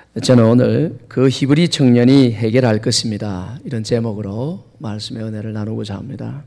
저는 오늘 그 히브리 청년이 해결할 것입니다. 이런 제목으로 말씀의 은혜를 나누고자 합니다.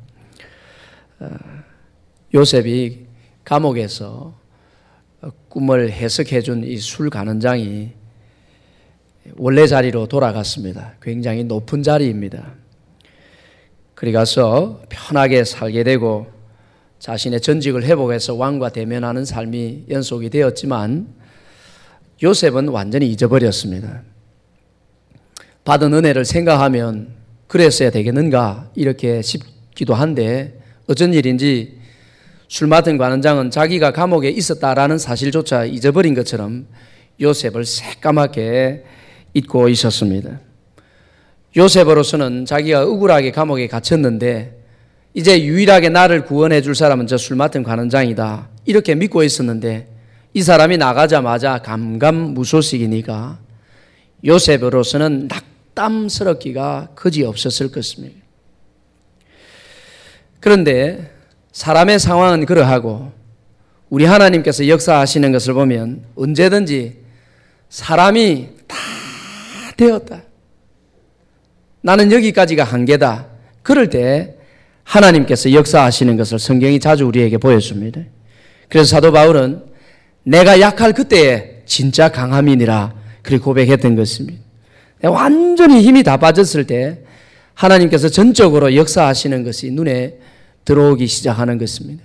요셉이 감옥에서 꿈을 해석해 준 이 술 간원장이 원래 자리로 돌아갔습니다. 굉장히 높은 자리입니다. 그리 가서 편하게 살게 되고 자신의 전직을 회복해서 왕과 대면하는 삶이 연속이 되었지만 요셉은 완전히 잊어버렸습니다. 받은 은혜를 생각하면 그랬어야 되겠는가 이렇게 싶기도 한데 어쩐 일인지 술 맡은 관원장은 자기가 감옥에 있었다라는 사실조차 잊어버린 것처럼 요셉을 새까맣게 잊고 있었습니다. 요셉으로서는 자기가 억울하게 감옥에 갇혔는데 이제 유일하게 나를 구원해 줄 사람은 저 술 맡은 관원장이다 이렇게 믿고 있었는데 이 사람이 나가자마자 감감무소식이니까 요셉으로서는 낙담스럽기가 그지없었을 것입니다. 그런데 사람의 상황은 그러하고 우리 하나님께서 역사하시는 것을 보면 언제든지 사람이 다 되었다. 나는 여기까지가 한계다. 그럴 때 하나님께서 역사하시는 것을 성경이 자주 우리에게 보여줍니다. 그래서 사도 바울은 내가 약할 그때에 진짜 강함이니라 그렇게 고백했던 것입니다. 완전히 힘이 다 빠졌을 때 하나님께서 전적으로 역사하시는 것이 눈에 들어오기 시작하는 것입니다.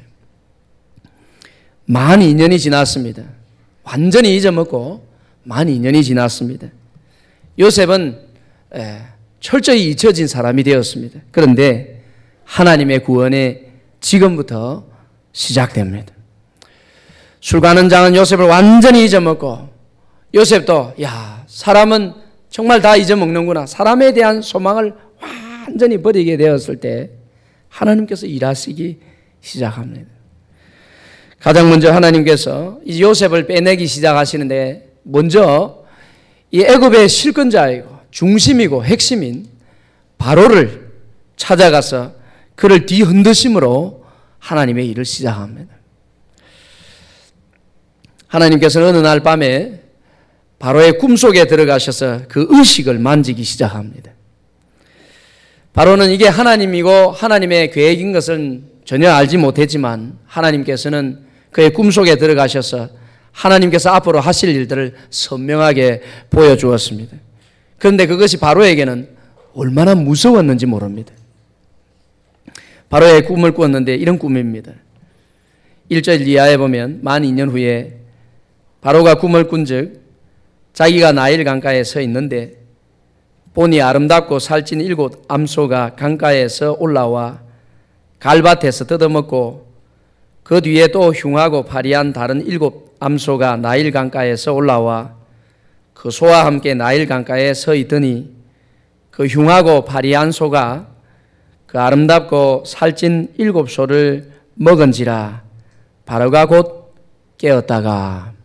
만 2년이 지났습니다. 완전히 잊어먹고 만 2년이 지났습니다. 요셉은 철저히 잊혀진 사람이 되었습니다. 그런데 하나님의 구원이 지금부터 시작됩니다. 술 관원장은 요셉을 완전히 잊어먹고 요셉도 사람은 정말 다 잊어먹는구나. 사람에 대한 소망을 완전히 버리게 되었을 때 하나님께서 일하시기 시작합니다. 가장 먼저 하나님께서 이 요셉을 빼내기 시작하시는데 먼저 이 애굽의 실권자이고 중심이고 핵심인 바로를 찾아가서 그를 뒤흔드심으로 하나님의 일을 시작합니다. 하나님께서는 어느 날 밤에 바로의 꿈속에 들어가셔서 그 의식을 만지기 시작합니다. 바로는 이게 하나님이고 하나님의 계획인 것은 전혀 알지 못했지만 하나님께서는 그의 꿈속에 들어가셔서 하나님께서 앞으로 하실 일들을 선명하게 보여주었습니다. 그런데 그것이 바로에게는 얼마나 무서웠는지 모릅니다. 바로의 꿈을 꾸었는데 이런 꿈입니다. 1절 이하에 보면 만 2년 후에 바로가 꿈을 꾼즉 자기가 나일 강가에 서 있는데 보니 아름답고 살찐 7 암소가 강가에서 올라와 갈밭에서 뜯어먹고 그 뒤에 또 흉하고 파리한 다른 7 암소가 나일 강가에서 올라와 그 소와 함께 나일 강가에 서 있더니 그 흉하고 파리한 소가 그 아름답고 살찐 7 소를 먹은지라 바로가 곧 깨었다가.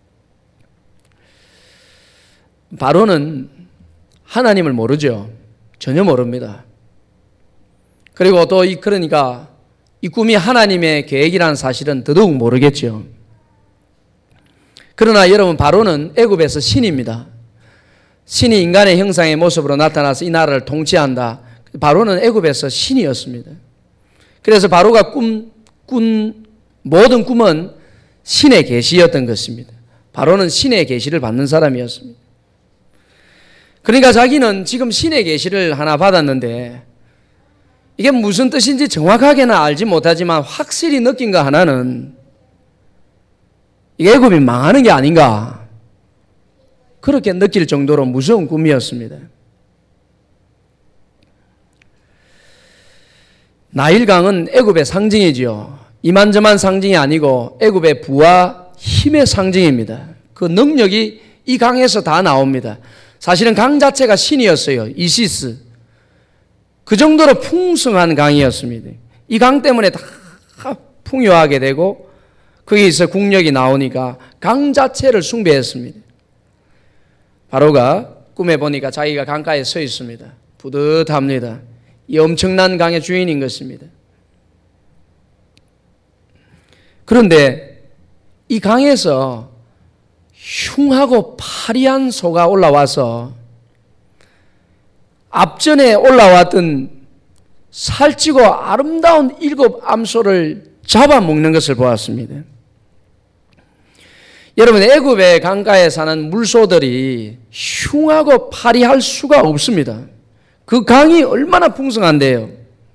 바로는 하나님을 모르죠. 전혀 모릅니다. 그리고 또 그러니까 이 꿈이 하나님의 계획이라는 사실은 더더욱 모르겠죠. 그러나 여러분 바로는 애굽에서 신입니다. 신이 인간의 형상의 모습으로 나타나서 이 나라를 통치한다. 바로는 애굽에서 신이었습니다. 그래서 바로가 꾼 모든 꿈은 신의 계시였던 것입니다. 바로는 신의 계시를 받는 사람이었습니다. 그러니까 자기는 지금 신의 계시를 하나 받았는데 이게 무슨 뜻인지 정확하게는 알지 못하지만 확실히 느낀 거 하나는 이게 애굽이 망하는 게 아닌가 그렇게 느낄 정도로 무서운 꿈이었습니다. 나일강은 애굽의 상징이지요. 이만저만 상징이 아니고 애굽의 부와 힘의 상징입니다. 그 능력이 이 강에서 다 나옵니다. 사실은 강 자체가 신이었어요. 이시스. 그 정도로 풍성한 강이었습니다. 이 강 때문에 다 풍요하게 되고 거기서 국력이 나오니까 강 자체를 숭배했습니다. 바로가 꿈에 보니까 자기가 강가에 서 있습니다. 뿌듯합니다. 이 엄청난 강의 주인인 것입니다. 그런데 이 강에서 흉하고 파리한 소가 올라와서 앞전에 올라왔던 살찌고 아름다운 7 암소를 잡아먹는 것을 보았습니다. 여러분, 애굽의 강가에 사는 물소들이 흉하고 파리할 수가 없습니다. 그 강이 얼마나 풍성한데요.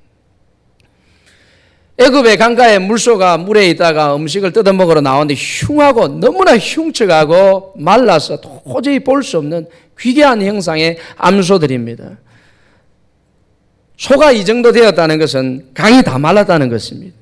애굽의 강가에 물소가 물에 있다가 음식을 뜯어먹으러 나오는데 흉하고 너무나 흉측하고 말라서 도저히 볼 수 없는 귀괴한 형상의 암소들입니다. 소가 이 정도 되었다는 것은 강이 다 말랐다는 것입니다.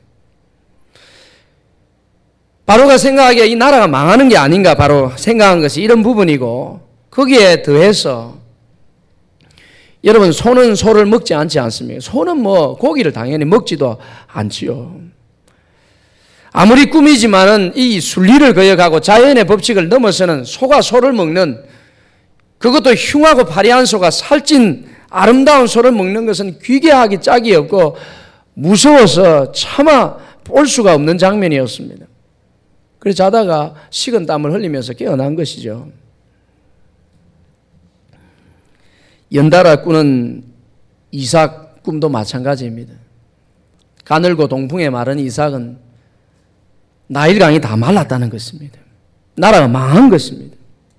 바로가 생각하기에 이 나라가 망하는 게 아닌가 바로 생각한 것이 이런 부분이고, 거기에 더해서 여러분, 소는 소를 먹지 않지 않습니까? 소는 뭐 고기를 당연히 먹지도 않지요. 아무리 꿈이지만은 이 순리를 거역하고 자연의 법칙을 넘어서는 소가 소를 먹는, 그것도 흉하고 파리한 소가 살찐 아름다운 소를 먹는 것은 귀괴하기 짝이 없고 무서워서 차마 볼 수가 없는 장면이었습니다. 그래서 자다가 식은 땀을 흘리면서 깨어난 것이죠. 연달아 꾸는 이삭 꿈도 마찬가지입니다. 가늘고 동풍에 마른 이삭은 나일강이 다 말랐다는 것입니다. 나라가 망한 것입니다.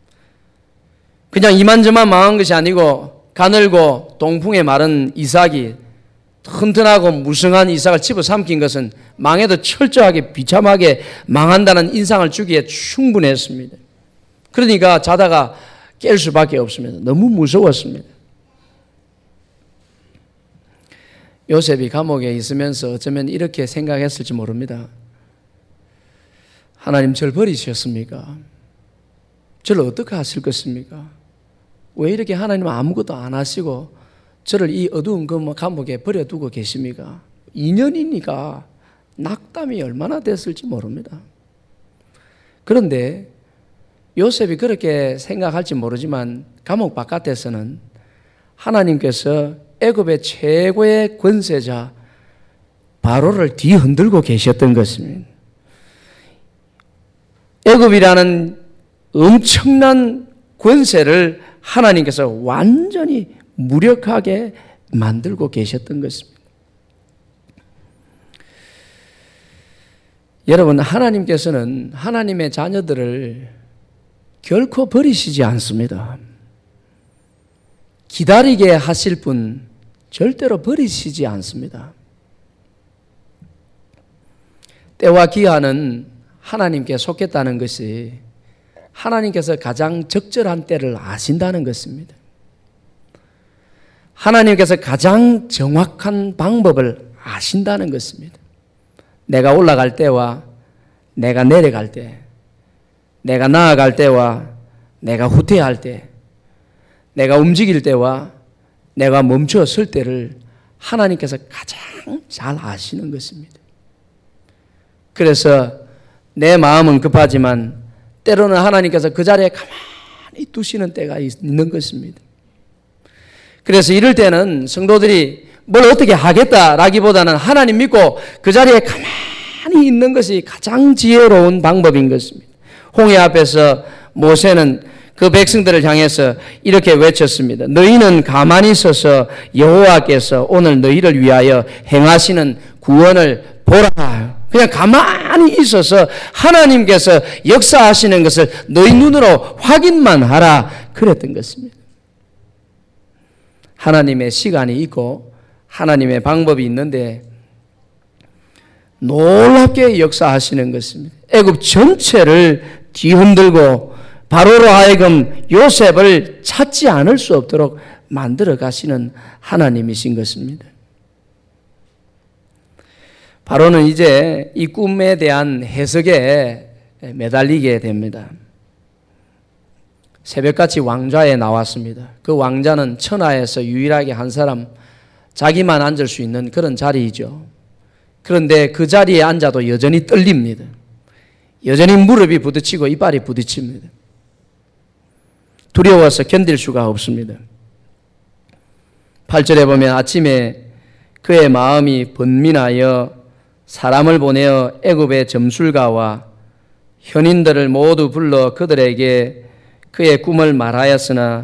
그냥 이만저만 망한 것이 아니고 가늘고 동풍에 마른 이삭이 튼튼하고 무성한 이삭을 집어삼킨 것은 망해도 철저하게 비참하게 망한다는 인상을 주기에 충분했습니다. 그러니까 자다가 깰 수밖에 없습니다. 너무 무서웠습니다. 요셉이 감옥에 있으면서 어쩌면 이렇게 생각했을지 모릅니다. 하나님, 저를 버리셨습니까? 저를 어떻게 하실 것입니까? 왜 이렇게 하나님은 아무것도 안 하시고 저를 이 어두운 감옥에 버려두고 계십니까? 2년이니까 낙담이 얼마나 됐을지 모릅니다. 그런데 요셉이 그렇게 생각할지 모르지만 감옥 바깥에서는 하나님께서 애굽의 최고의 권세자 바로를 뒤흔들고 계셨던 것입니다. 애굽이라는 엄청난 권세를 하나님께서 완전히 무력하게 만들고 계셨던 것입니다. 여러분, 하나님께서는 하나님의 자녀들을 결코 버리시지 않습니다. 기다리게 하실 분 절대로 버리시지 않습니다. 때와 기한은 하나님께 속했다는 것이 하나님께서 가장 적절한 때를 아신다는 것입니다. 하나님께서 가장 정확한 방법을 아신다는 것입니다. 내가 올라갈 때와 내가 내려갈 때, 내가 나아갈 때와 내가 후퇴할 때, 내가 움직일 때와 내가 멈춰 설 때를 하나님께서 가장 잘 아시는 것입니다. 그래서 내 마음은 급하지만 때로는 하나님께서 그 자리에 가만히 두시는 때가 있는 것입니다. 그래서 이럴 때는 성도들이 뭘 어떻게 하겠다라기보다는 하나님 믿고 그 자리에 가만히 있는 것이 가장 지혜로운 방법인 것입니다. 홍해 앞에서 모세는 그 백성들을 향해서 이렇게 외쳤습니다. 너희는 가만히 서서 여호와께서 오늘 너희를 위하여 행하시는 구원을 보라. 그냥 가만히 있어서 하나님께서 역사하시는 것을 너희 눈으로 확인만 하라. 그랬던 것입니다. 하나님의 시간이 있고 하나님의 방법이 있는데 놀랍게 역사하시는 것입니다. 애굽 전체를 뒤흔들고 바로로 하여금 요셉을 찾지 않을 수 없도록 만들어 가시는 하나님이신 것입니다. 바로는 이제 이 꿈에 대한 해석에 매달리게 됩니다. 새벽같이 왕좌에 나왔습니다. 그 왕자는 천하에서 유일하게 한 사람, 자기만 앉을 수 있는 그런 자리이죠. 그런데 그 자리에 앉아도 여전히 떨립니다. 여전히 무릎이 부딪히고 이빨이 부딪힙니다. 두려워서 견딜 수가 없습니다. 8절에 보면 아침에 그의 마음이 번민하여 사람을 보내어 애굽의 점술가와 현인들을 모두 불러 그들에게 그의 꿈을 말하였으나